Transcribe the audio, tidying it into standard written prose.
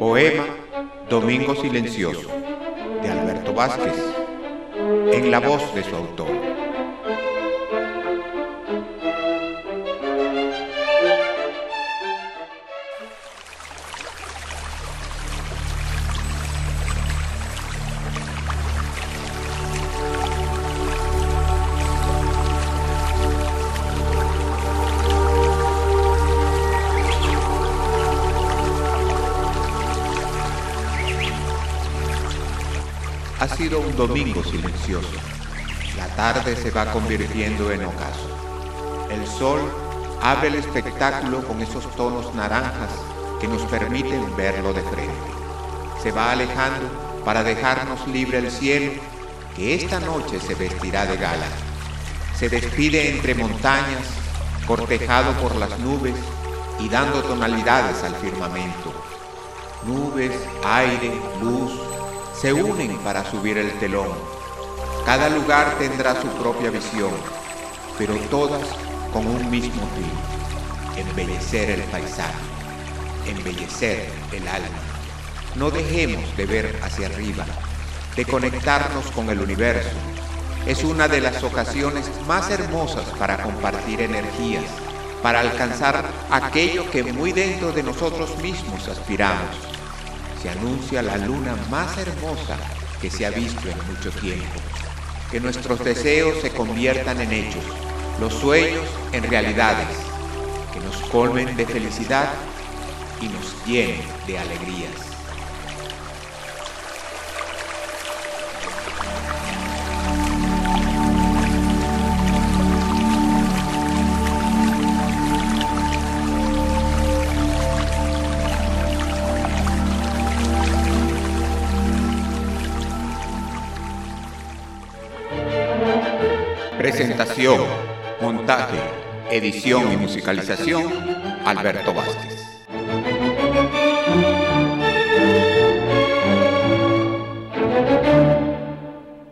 Poema Domingo Silencioso, de Alberto Vázquez, en la voz de su autor. Ha sido un domingo silencioso. La tarde se va convirtiendo en ocaso. El sol abre el espectáculo con esos tonos naranjas que nos permiten verlo de frente. Se va alejando para dejarnos libre el cielo, que esta noche se vestirá de gala. Se despide entre montañas, cortejado por las nubes y dando tonalidades al firmamento. Nubes, aire, luz, se unen para subir el telón. Cada lugar tendrá su propia visión, pero todas con un mismo fin: embellecer el paisaje, embellecer el alma. No dejemos de ver hacia arriba, de conectarnos con el universo. Es una de las ocasiones más hermosas para compartir energías, para alcanzar aquello que muy dentro de nosotros mismos aspiramos. Se anuncia la luna más hermosa que se ha visto en mucho tiempo. Que nuestros deseos se conviertan en hechos, los sueños en realidades, que nos colmen de felicidad y nos llenen de alegrías. Presentación, montaje, edición y musicalización, Alberto Vázquez.